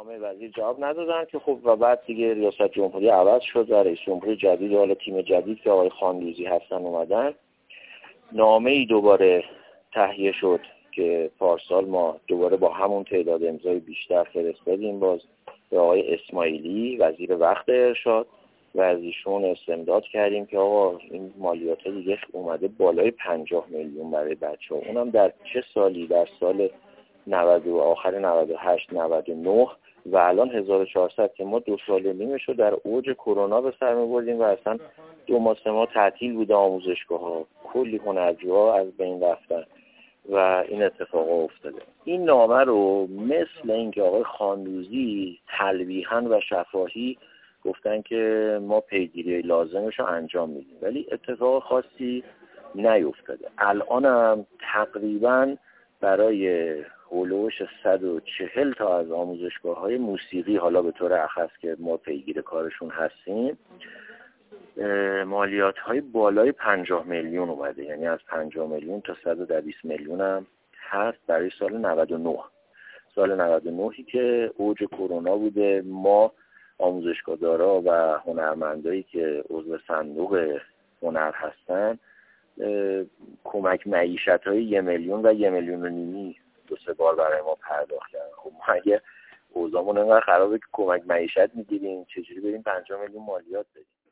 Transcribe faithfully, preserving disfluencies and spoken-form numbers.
نامه وزیر جواب ندادن که خب و بعد دیگه ریاست جمهوری عوض شد و رئیس جمهور جدید حالا تیم جدید که آقای خانلوزی هستن اومدن. نامه ای دوباره تهیه شد که پارسال ما دوباره با همون تعداد امضای بیشتر فرستادیم باز به آقای اسماعیلی وزیر وقت ارشاد و از ایشون استمداد کردیم که آقا این مالیات دیگه اومده بالای پنجاه میلیون برای بچه‌ها. اونم در چه سالی؟ در سال نود و آخر نود و هشت نود و نه و الان هزار و چهارصد که ما دو سال نیمه شو در اوج کرونا به سر می‌بردیم و اصلا دو ماه سه ماه تعطیل بوده آموزشگاه‌ها، کلی هنرجوها از بین رفتن و این اتفاقا افتاده. این نامه رو مثل اینکه آقای خانلوزی تلویحاً و شفاهی گفتن که ما پیگیری لازمش رو انجام میدیم ولی اتفاق خاصی نیفتاده. الانم تقریباً برای هولوش صد و چهل تا از آموزشگاه‌های موسیقی حالا به طور اخص که ما پیگیر کارشون هستیم مالیات‌های بالای پنجاه میلیون اومده، یعنی از پنجاه میلیون تا صد و بیست میلیون هم هست برای سال نود و نه. سال نود و نه که اوج کرونا بوده. ما آموزشگاه‌دارا و هنرمندایی که عضو صندوق هنر هستن کمک معیشت‌های یه میلیون و یه میلیون و نیمی دو سه بار برای ما پرداخت کردن. خب ما اگه اوضاعمون انقدر خرابه که کمک معیشت میگیریم چجوری بریم پنجاه میلیون مالیات بدیم؟